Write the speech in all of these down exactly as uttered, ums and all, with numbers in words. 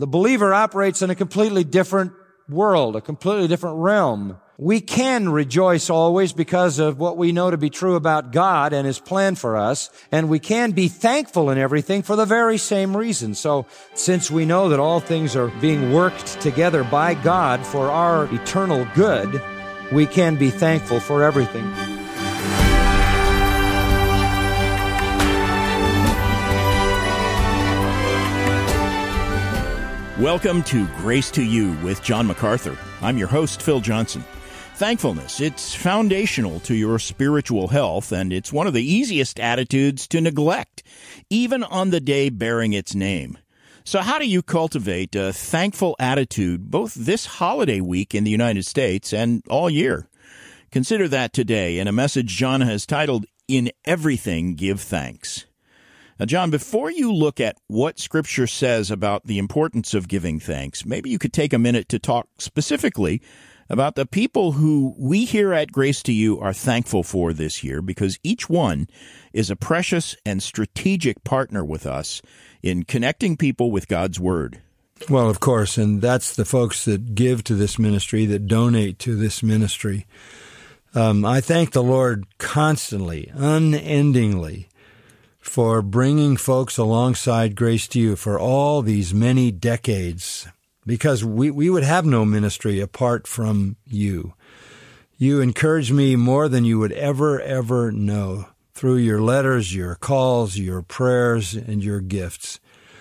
The believer operates in a completely different world, a completely different realm. We can rejoice always because of what we know to be true about God and His plan for us, and we can be thankful in everything for the very same reason. So, since we know that all things are being worked together by God for our eternal good, we can be thankful for everything. Welcome to Grace to You with John MacArthur. I'm your host, Phil Johnson. Thankfulness, it's foundational to your spiritual health, and it's one of the easiest attitudes to neglect, even on the day bearing its name. So how do you cultivate a thankful attitude both this holiday week in the United States and all year? Consider that today in a message John has titled, In Everything Give Thanks. Now, John, before you look at what Scripture says about the importance of giving thanks, maybe you could take a minute to talk specifically about the people who we here at Grace to You are thankful for this year, because each one is a precious and strategic partner with us in connecting people with God's Word. Well, of course, and that's the folks that give to this ministry, that donate to this ministry. Um, I thank the Lord constantly, unendingly, for bringing folks alongside Grace to You for all these many decades, because we, we would have no ministry apart from you. You encourage me more than you would ever, ever know through your letters, your calls, your prayers, and your gifts.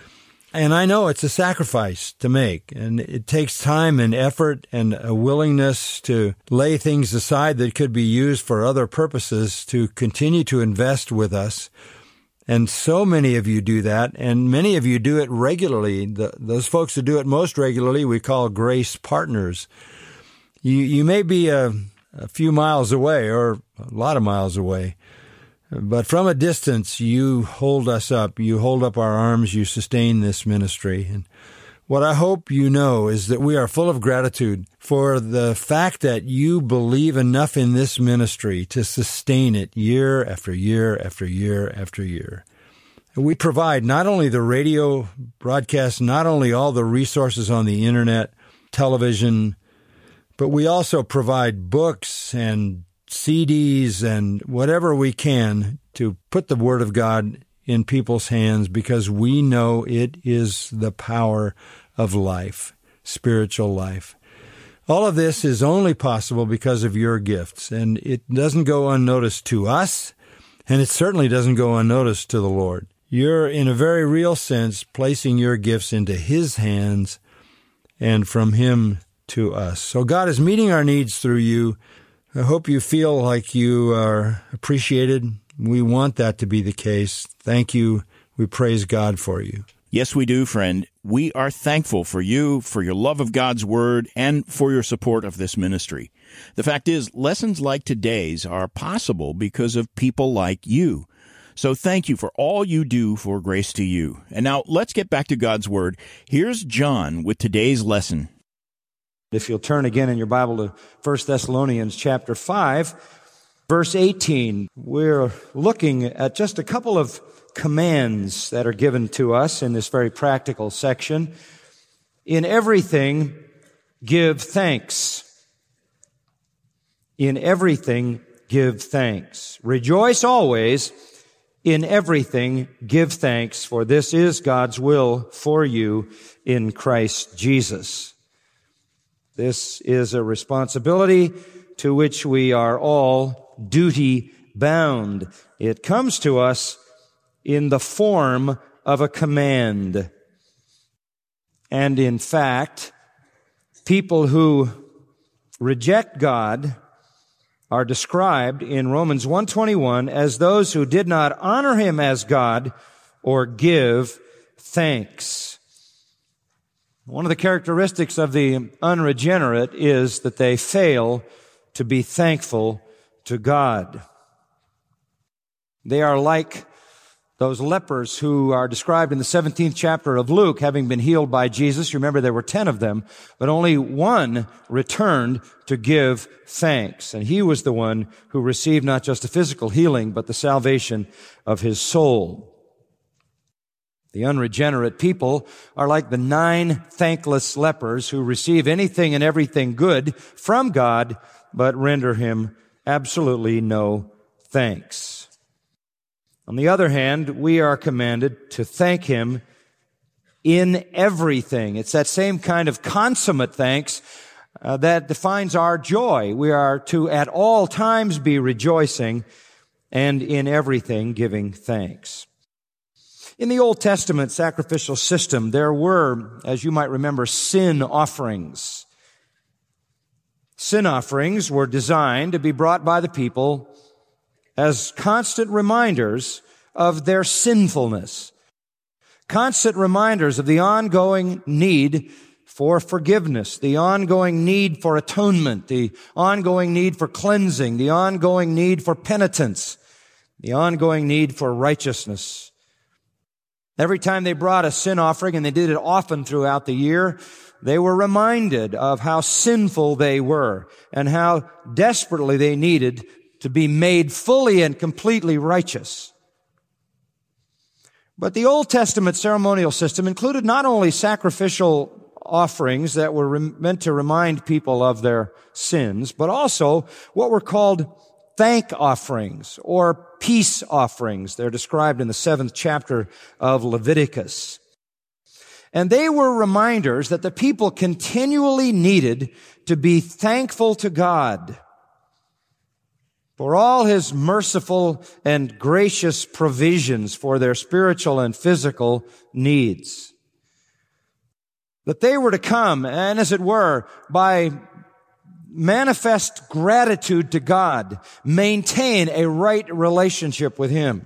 And I know it's a sacrifice to make, and it takes time and effort and a willingness to lay things aside that could be used for other purposes to continue to invest with us. And so many of you do that, and many of you do it regularly. The, those folks who do it most regularly, we call grace partners. You, you may be a, a few miles away or a lot of miles away, but from a distance, you hold us up. You hold up our arms. You sustain this ministry. And what I hope you know is that we are full of gratitude for the fact that you believe enough in this ministry to sustain it year after year after year after year. We provide not only the radio broadcast, not only all the resources on the internet, television, but we also provide books and C Ds and whatever we can to put the Word of God in people's hands, because we know it is the power of life, spiritual life. All of this is only possible because of your gifts, and it doesn't go unnoticed to us, and it certainly doesn't go unnoticed to the Lord. You're, in a very real sense, placing your gifts into His hands and from Him to us. So God is meeting our needs through you. I hope you feel like you are appreciated. We want that to be the case. Thank you. We praise God for you. Yes, we do, friend. We are thankful for you, for your love of God's Word, and for your support of this ministry. The fact is, lessons like today's are possible because of people like you. So thank you for all you do for Grace to You. And now let's get back to God's Word. Here's John with today's lesson. If you'll turn again in your Bible to First Thessalonians chapter five, verse eighteen, we're looking at just a couple of commands that are given to us in this very practical section. In everything, give thanks. In everything, give thanks. Rejoice always. In everything, give thanks, for this is God's will for you in Christ Jesus. This is a responsibility to which we are all duty bound. It comes to us in the form of a command. And in fact, people who reject God are described in Romans one twenty-one as those who did not honor Him as God or give thanks. One of the characteristics of the unregenerate is that they fail to be thankful to God. They are like those lepers who are described in the seventeenth chapter of Luke, having been healed by Jesus. You remember there were ten of them, but only one returned to give thanks. And he was the one who received not just a physical healing, but the salvation of his soul. The unregenerate people are like the nine thankless lepers who receive anything and everything good from God, but render Him absolutely no thanks. On the other hand, we are commanded to thank Him in everything. It's that same kind of consummate thanks uh, that defines our joy. We are to at all times be rejoicing and in everything giving thanks. In the Old Testament sacrificial system, there were, as you might remember, sin offerings. Sin offerings were designed to be brought by the people as constant reminders of their sinfulness, constant reminders of the ongoing need for forgiveness, the ongoing need for atonement, the ongoing need for cleansing, the ongoing need for penitence, the ongoing need for righteousness. Every time they brought a sin offering, and they did it often throughout the year, they were reminded of how sinful they were and how desperately they needed to be made fully and completely righteous. But the Old Testament ceremonial system included not only sacrificial offerings that were rem- meant to remind people of their sins, but also what were called thank offerings or peace offerings. They're described in the seventh chapter of Leviticus. And they were reminders that the people continually needed to be thankful to God for all His merciful and gracious provisions for their spiritual and physical needs. That they were to come, and as it were, by manifest gratitude to God, maintain a right relationship with Him.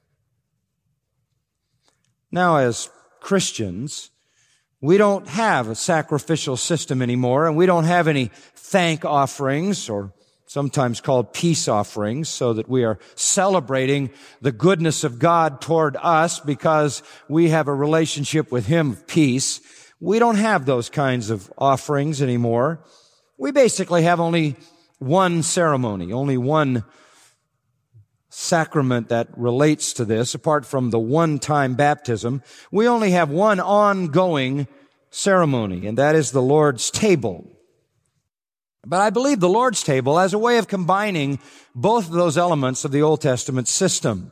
Now, as Christians, we don't have a sacrificial system anymore, and we don't have any thank offerings, or sometimes called peace offerings, so that we are celebrating the goodness of God toward us because we have a relationship with Him of peace. We don't have those kinds of offerings anymore. We basically have only one ceremony, only one sacrament that relates to this, apart from the one-time baptism. We only have one ongoing ceremony, and that is the Lord's table. But I believe the Lord's table as a way of combining both of those elements of the Old Testament system.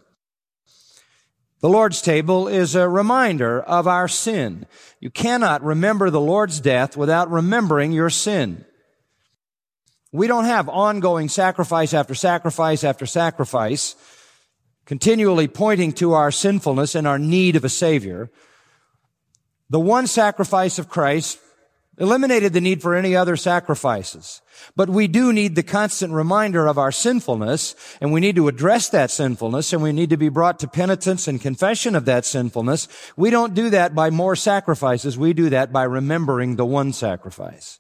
The Lord's table is a reminder of our sin. You cannot remember the Lord's death without remembering your sin. We don't have ongoing sacrifice after sacrifice after sacrifice, continually pointing to our sinfulness and our need of a Savior. The one sacrifice of Christ eliminated the need for any other sacrifices. But we do need the constant reminder of our sinfulness, and we need to address that sinfulness, and we need to be brought to penitence and confession of that sinfulness. We don't do that by more sacrifices. We do that by remembering the one sacrifice.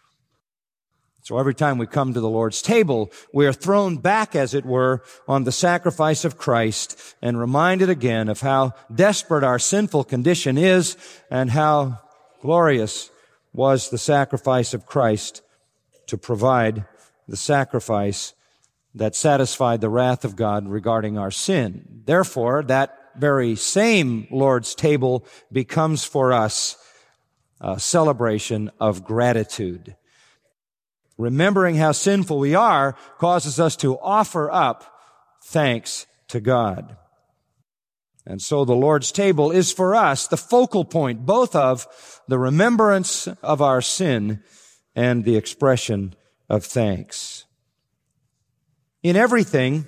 So every time we come to the Lord's table, we are thrown back, as it were, on the sacrifice of Christ and reminded again of how desperate our sinful condition is and how glorious was the sacrifice of Christ to provide the sacrifice that satisfied the wrath of God regarding our sin. Therefore, that very same Lord's table becomes for us a celebration of gratitude. Remembering how sinful we are causes us to offer up thanks to God. And so the Lord's table is for us the focal point, both of the remembrance of our sin and the expression of thanks. In everything,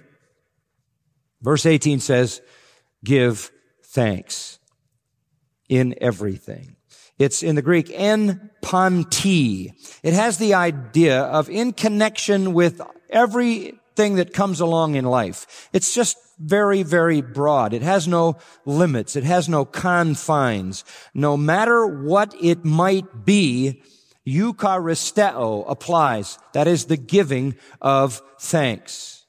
verse eighteen says, give thanks. In everything. It's in the Greek, en panti. It has the idea of in connection with everything that comes along in life. It's just very, very broad. It has no limits. It has no confines. No matter what it might be, eucharisteo applies. That is the giving of thanks.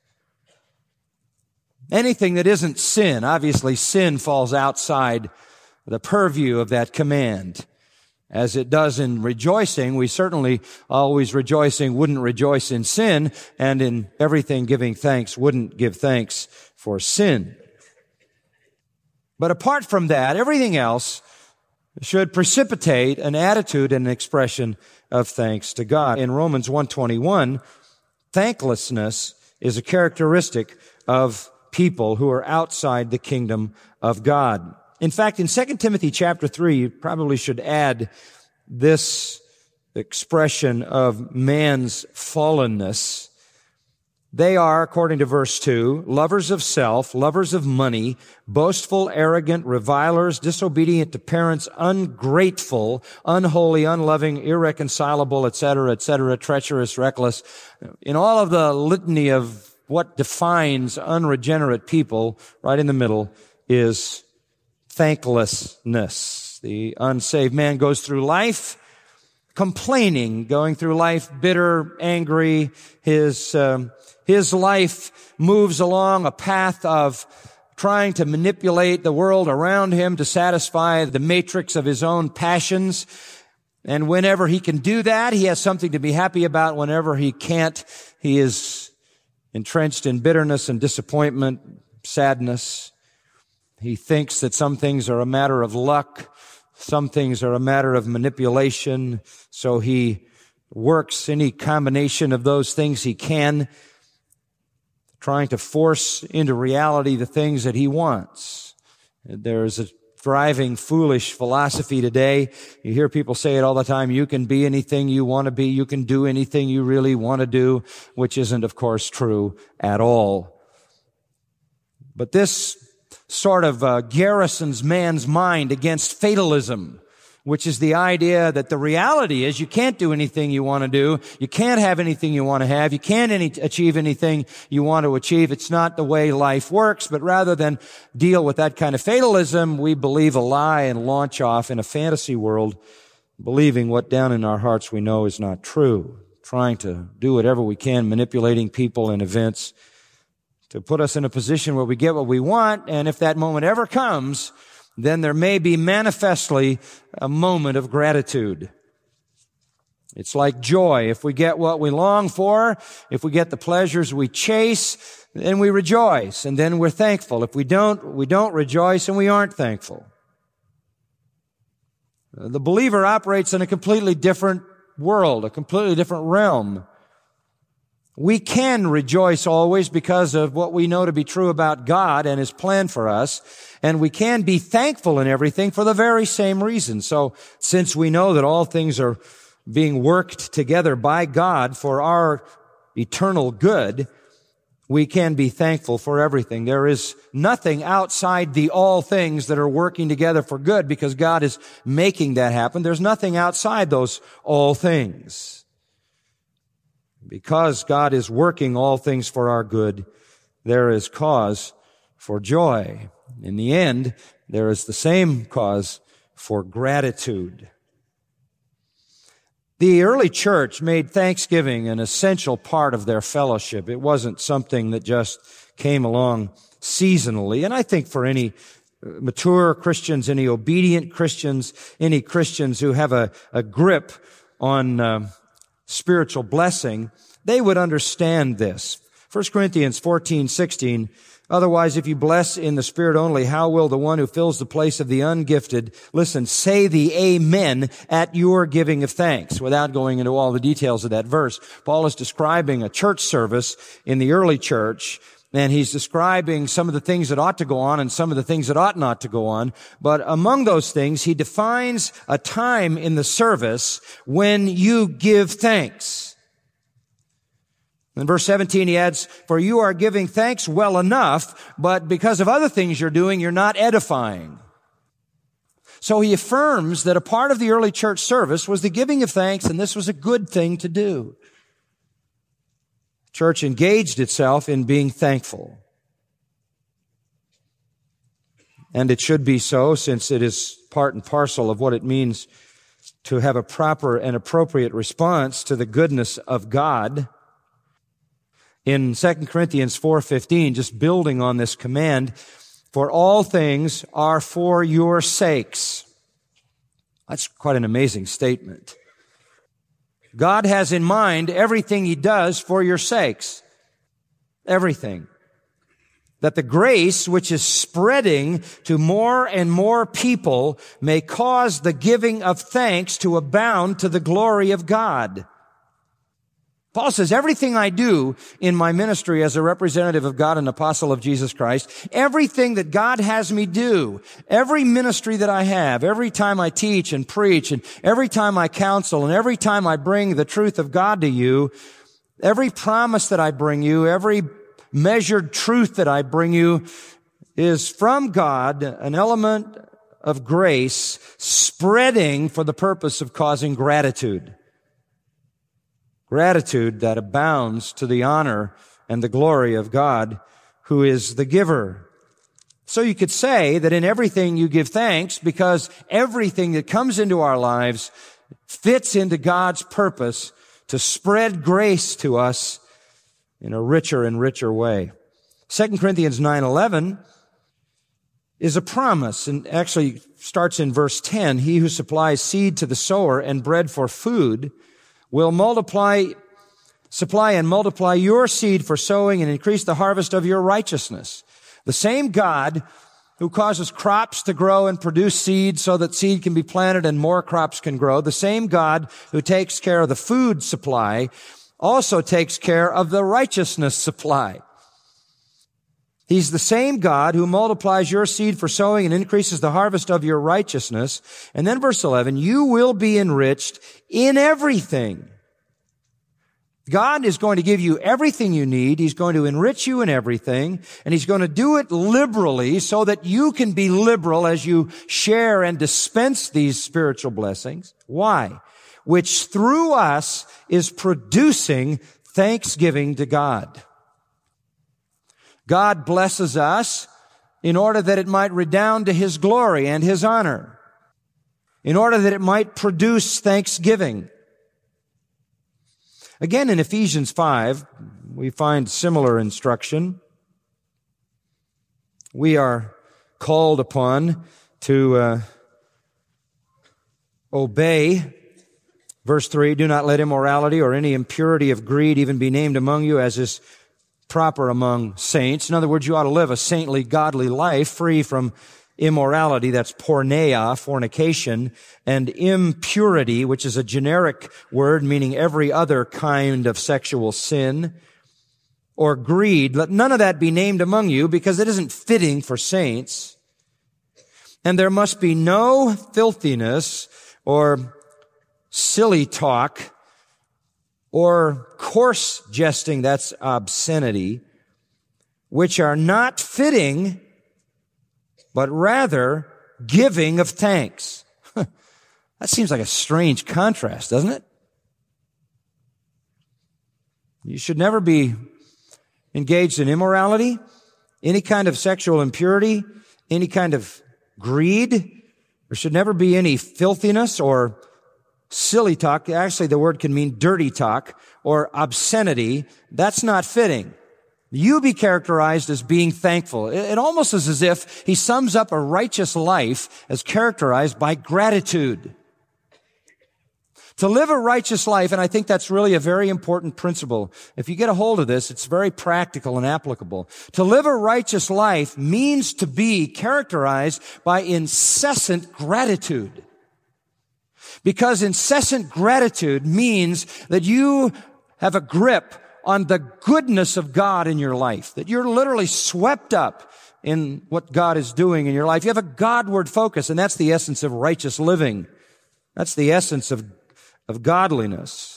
Anything that isn't sin, obviously sin falls outside the purview of that command. As it does in rejoicing, we certainly always rejoicing wouldn't rejoice in sin, and in everything giving thanks wouldn't give thanks for sin. But apart from that, everything else should precipitate an attitude and an expression of thanks to God. In Romans one twenty-one, thanklessness is a characteristic of people who are outside the kingdom of God. In fact, in Second Timothy chapter three, you probably should add this expression of man's fallenness. They are, according to verse two, lovers of self, lovers of money, boastful, arrogant, revilers, disobedient to parents, ungrateful, unholy, unloving, irreconcilable, et cetera, et cetera, treacherous, reckless. In all of the litany of what defines unregenerate people, right in the middle is thanklessness. The unsaved man goes through life complaining, going through life bitter, angry. His um, his life moves along a path of trying to manipulate the world around him to satisfy the matrix of his own passions. And whenever he can do that, he has something to be happy about. Whenever he can't, he is entrenched in bitterness and disappointment, sadness. He thinks that some things are a matter of luck. Some things are a matter of manipulation. So he works any combination of those things he can, trying to force into reality the things that he wants. There's a thriving, foolish philosophy today. You hear people say it all the time, you can be anything you want to be, you can do anything you really want to do, which isn't, of course, true at all. But this sort of uh, garrisons man's mind against fatalism, which is the idea that the reality is you can't do anything you want to do. You can't have anything you want to have. You can't any, achieve anything you want to achieve. It's not the way life works. But rather than deal with that kind of fatalism, we believe a lie and launch off in a fantasy world, believing what down in our hearts we know is not true, trying to do whatever we can, manipulating people and events to put us in a position where we get what we want. And if that moment ever comes, then there may be manifestly a moment of gratitude. It's like joy. If we get what we long for, if we get the pleasures we chase, then we rejoice, and then we're thankful. If we don't, we don't rejoice, and we aren't thankful. The believer operates in a completely different world, a completely different realm. We can rejoice always because of what we know to be true about God and His plan for us. And we can be thankful in everything for the very same reason. So since we know that all things are being worked together by God for our eternal good, we can be thankful for everything. There is nothing outside the all things that are working together for good because God is making that happen. There's nothing outside those all things. Because God is working all things for our good, there is cause for joy. In the end, there is the same cause for gratitude. The early church made Thanksgiving an essential part of their fellowship. It wasn't something that just came along seasonally. And I think for any mature Christians, any obedient Christians, any Christians who have a, a grip on uh, spiritual blessing, they would understand this. First Corinthians fourteen sixteen, otherwise, if you bless in the Spirit only, how will the one who fills the place of the ungifted, listen, say the amen at your giving of thanks? Without going into all the details of that verse, Paul is describing a church service in the early church, and he's describing some of the things that ought to go on and some of the things that ought not to go on. But among those things, he defines a time in the service when you give thanks. In verse seventeen, he adds, for you are giving thanks well enough, but because of other things you're doing, you're not edifying. So he affirms that a part of the early church service was the giving of thanks, and this was a good thing to do. The church engaged itself in being thankful. And it should be so, since it is part and parcel of what it means to have a proper and appropriate response to the goodness of God. In Second Corinthians four fifteen, just building on this command, for all things are for your sakes. That's quite an amazing statement. God has in mind everything He does for your sakes. Everything. that the grace which is spreading to more and more people may cause the giving of thanks to abound to the glory of God. Paul says, everything I do in my ministry as a representative of God and apostle of Jesus Christ, everything that God has me do, every ministry that I have, every time I teach and preach, and every time I counsel, and every time I bring the truth of God to you, every promise that I bring you, every measured truth that I bring you is from God, an element of grace spreading for the purpose of causing gratitude. Gratitude that abounds to the honor and the glory of God, who is the giver. So you could say that in everything you give thanks, because everything that comes into our lives fits into God's purpose to spread grace to us in a richer and richer way. Second Corinthians nine eleven is a promise, and actually starts in verse ten. He who supplies seed to the sower and bread for food will multiply, supply and multiply your seed for sowing and increase the harvest of your righteousness. The same God who causes crops to grow and produce seed so that seed can be planted and more crops can grow, the same God who takes care of the food supply also takes care of the righteousness supply. He's the same God who multiplies your seed for sowing and increases the harvest of your righteousness. And then verse eleven, you will be enriched in everything. God is going to give you everything you need. He's going to enrich you in everything, and He's going to do it liberally so that you can be liberal as you share and dispense these spiritual blessings. Why? Which through us is producing thanksgiving to God. God blesses us in order that it might redound to His glory and His honor, in order that it might produce thanksgiving. Again, in Ephesians five, we find similar instruction. We are called upon to uh, obey. Verse three, do not let immorality or any impurity of greed even be named among you, as is proper among saints. In other words, you ought to live a saintly, godly life free from immorality, that's porneia, fornication, and impurity, which is a generic word meaning every other kind of sexual sin, or greed. Let none of that be named among you, because it isn't fitting for saints. And there must be no filthiness or silly talk or coarse jesting, that's obscenity, which are not fitting, but rather giving of thanks. That seems like a strange contrast, doesn't it? You should never be engaged in immorality, any kind of sexual impurity, any kind of greed. There should never be any filthiness or silly talk. Actually, the word can mean dirty talk or obscenity. That's not fitting. You be characterized as being thankful. It almost is as if he sums up a righteous life as characterized by gratitude. To live a righteous life, and I think that's really a very important principle. If you get a hold of this, it's very practical and applicable. To live a righteous life means to be characterized by incessant gratitude. Because incessant gratitude means that you have a grip on the goodness of God in your life, that you're literally swept up in what God is doing in your life. You have a Godward focus, and that's the essence of righteous living. That's the essence of, of godliness.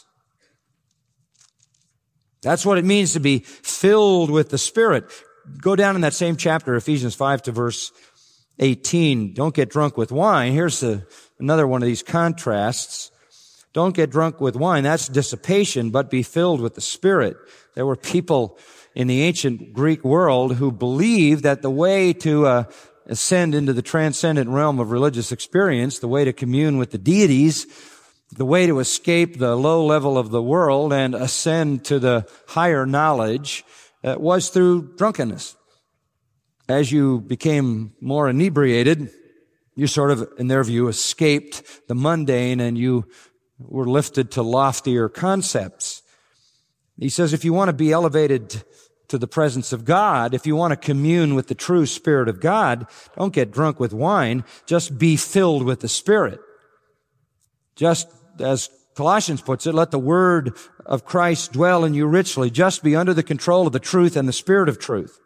That's what it means to be filled with the Spirit. Go down in that same chapter, Ephesians five, to verse eighteen. Don't get drunk with wine. Here's a, another one of these contrasts. Don't get drunk with wine. That's dissipation, but be filled with the Spirit. There were people in the ancient Greek world who believed that the way to uh, ascend into the transcendent realm of religious experience, the way to commune with the deities, the way to escape the low level of the world and ascend to the higher knowledge uh, was through drunkenness. As you became more inebriated, you sort of, in their view, escaped the mundane and you were lifted to loftier concepts. He says if you want to be elevated to the presence of God, if you want to commune with the true Spirit of God, don't get drunk with wine. Just be filled with the Spirit. Just as Colossians puts it, let the word of Christ dwell in you richly. Just be under the control of the truth and the Spirit of truth.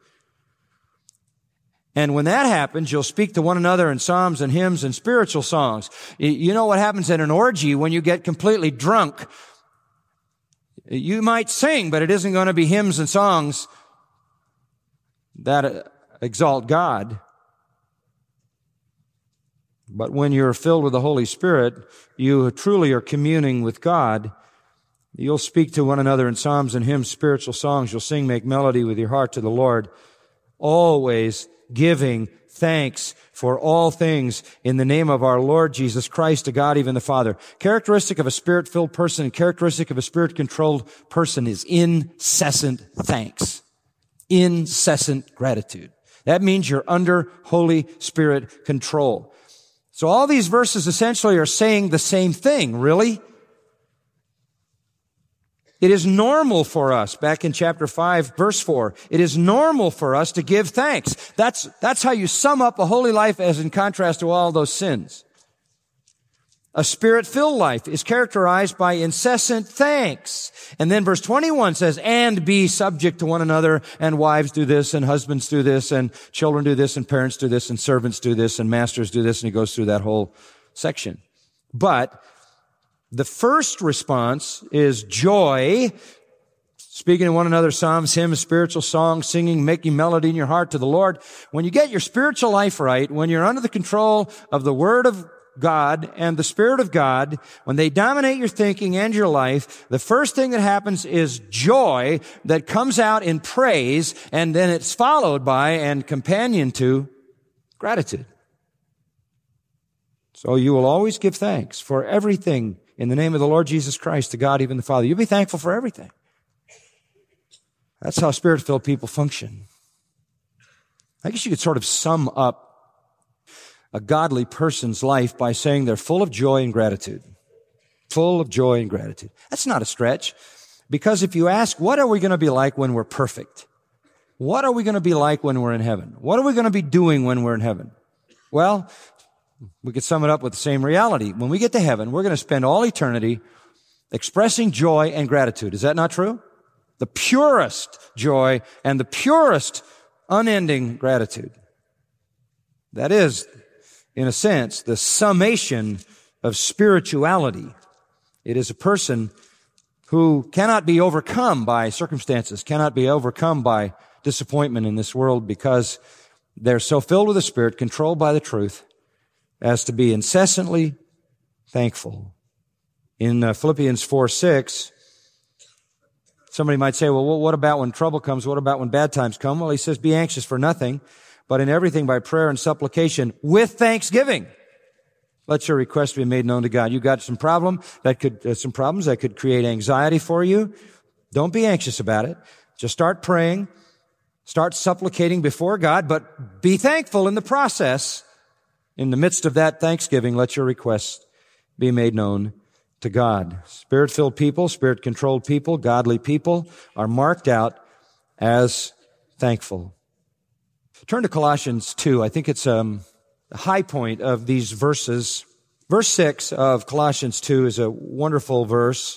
And when that happens, you'll speak to one another in psalms and hymns and spiritual songs. You know what happens at an orgy when you get completely drunk? You might sing, but it isn't going to be hymns and songs that exalt God. But when you're filled with the Holy Spirit, you truly are communing with God. You'll speak to one another in psalms and hymns, spiritual songs. You'll sing, make melody with your heart to the Lord, always giving thanks for all things in the name of our Lord Jesus Christ to God, even the Father. Characteristic of a Spirit-filled person and characteristic of a Spirit-controlled person is incessant thanks, incessant gratitude. That means you're under Holy Spirit control. So all these verses essentially are saying the same thing, really. It is normal for us, back in chapter five, verse four, it is normal for us to give thanks. That's, that's how you sum up a holy life as in contrast to all those sins. A Spirit-filled life is characterized by incessant thanks. And then verse twenty-one says, and be subject to one another, and wives do this, and husbands do this, and children do this, and parents do this, and servants do this, and masters do this, and he goes through that whole section. But the first response is joy, speaking to one another, psalms, hymns, spiritual songs, singing, making melody in your heart to the Lord. When you get your spiritual life right, when you're under the control of the Word of God and the Spirit of God, when they dominate your thinking and your life, the first thing that happens is joy that comes out in praise, and then it's followed by and companion to gratitude. So you will always give thanks for everything in the name of the Lord Jesus Christ to God, even the Father. You'll be thankful for everything. That's how Spirit-filled people function. I guess you could sort of sum up a godly person's life by saying they're full of joy and gratitude. Full of joy and gratitude. That's not a stretch, because if you ask, what are we going to be like when we're perfect? What are we going to be like when we're in heaven? What are we going to be doing when we're in heaven? Well, we could sum it up with the same reality. When we get to heaven, we're going to spend all eternity expressing joy and gratitude. Is that not true? The purest joy and the purest unending gratitude. That is, in a sense, the summation of spirituality. It is a person who cannot be overcome by circumstances, cannot be overcome by disappointment in this world, because they're so filled with the Spirit, controlled by the truth, as to be incessantly thankful. In uh, Philippians four six, somebody might say, well, what about when trouble comes? What about when bad times come? Well, he says, be anxious for nothing, but in everything by prayer and supplication with thanksgiving, let your request be made known to God. You've got some problem that could, uh, some problems that could create anxiety for you. Don't be anxious about it. Just start praying, start supplicating before God, but be thankful in the process. In the midst of that thanksgiving, let your requests be made known to God. Spirit-filled people, Spirit-controlled people, godly people are marked out as thankful. Turn to Colossians two. I think it's um, the high point of these verses. Verse six of Colossians two is a wonderful verse.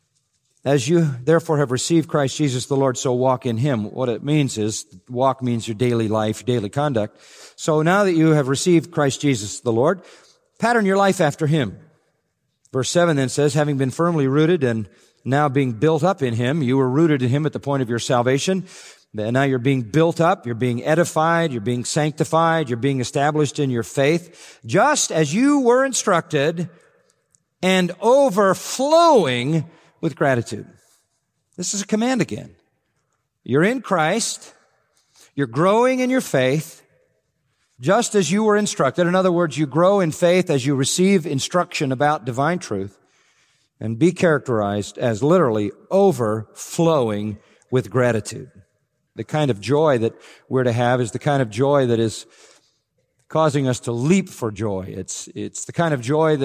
As you therefore have received Christ Jesus the Lord, so walk in Him. What it means is, walk means your daily life, your daily conduct. So now that you have received Christ Jesus the Lord, pattern your life after Him. Verse seven then says, having been firmly rooted and now being built up in Him, you were rooted in Him at the point of your salvation. And now you're being built up, you're being edified, you're being sanctified, you're being established in your faith, just as you were instructed, and overflowing with gratitude. This is a command again. You're in Christ, you're growing in your faith, just as you were instructed. In other words, you grow in faith as you receive instruction about divine truth, and be characterized as literally overflowing with gratitude. The kind of joy that we're to have is the kind of joy that is causing us to leap for joy. It's, it's the kind of joy that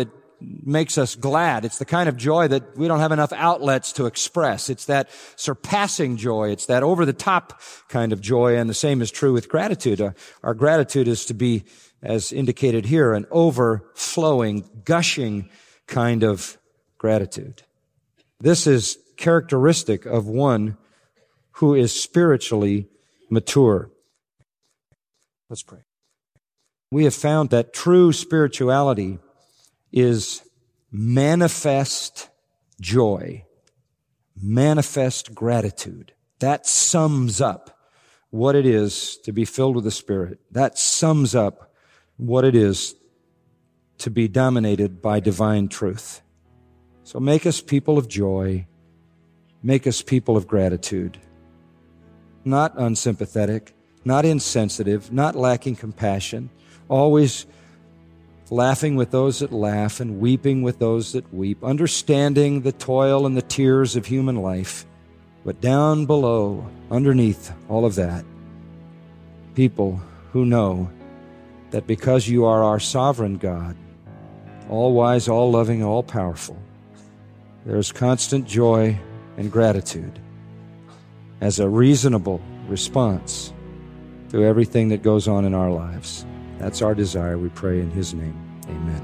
makes us glad. It's the kind of joy that we don't have enough outlets to express. It's that surpassing joy. It's that over-the-top kind of joy, and the same is true with gratitude. Our, our gratitude is to be, as indicated here, an overflowing, gushing kind of gratitude. This is characteristic of one who is spiritually mature. Let's pray. We have found that true spirituality is manifest joy, manifest gratitude. That sums up what it is to be filled with the Spirit. That sums up what it is to be dominated by divine truth. So make us people of joy. Make us people of gratitude. Not unsympathetic, not insensitive, not lacking compassion, always laughing with those that laugh and weeping with those that weep, understanding the toil and the tears of human life. But down below, underneath all of that, people who know that because you are our sovereign God, all-wise, all-loving, all-powerful, there's constant joy and gratitude as a reasonable response to everything that goes on in our lives. That's our desire, we pray in His name. Amen.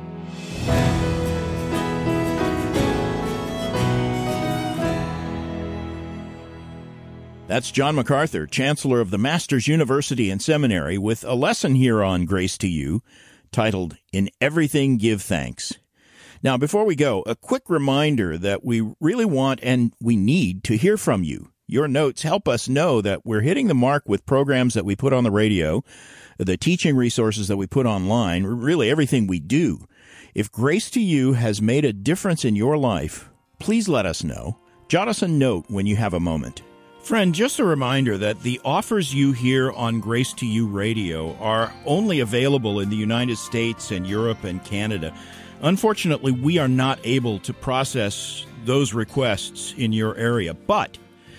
That's John MacArthur, Chancellor of the Masters University and Seminary, with a lesson here on Grace to You titled, In Everything Give Thanks. Now, before we go, a quick reminder that we really want and we need to hear from you. Your notes help us know that we're hitting the mark with programs that we put on the radio, the teaching resources that we put online, really everything we do. If Grace to You has made a difference in your life, please let us know. Jot us a note when you have a moment. Friend, just a reminder that the offers you hear on Grace to You Radio are only available in the United States and Europe and Canada. Unfortunately, we are not able to process those requests in your area, but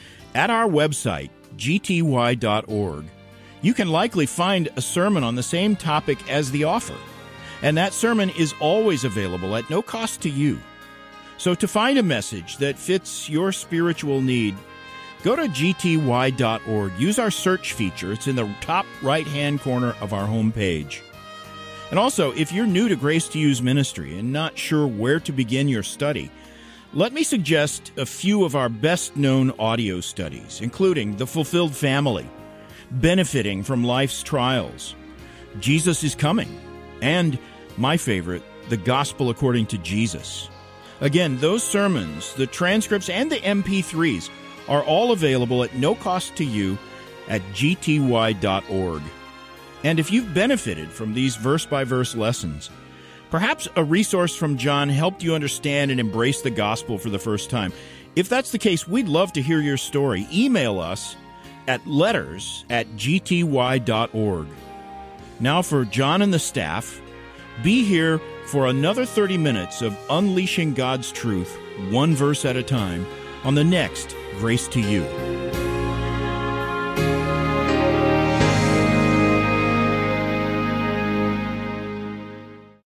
at our website, g t y dot org, you can likely find a sermon on the same topic as the offer, and that sermon is always available at no cost to you. So to find a message that fits your spiritual need, go to g t y dot org. Use our search feature. It's in the top right-hand corner of our homepage. And also, if you're new to Grace to You's ministry and not sure where to begin your study, let me suggest a few of our best-known audio studies, including The Fulfilled Family, Benefiting from Life's Trials, Jesus is Coming, and my favorite, The Gospel According to Jesus. Again, those sermons, the transcripts, and the M P threes are all available at no cost to you at g t y dot org. And if you've benefited from these verse-by-verse lessons, perhaps a resource from John helped you understand and embrace the gospel for the first time. If that's the case, we'd love to hear your story. Email us at letters at g t y dot org. Now for John and the staff, be here for another thirty minutes of unleashing God's truth, one verse at a time, on the next Grace to You.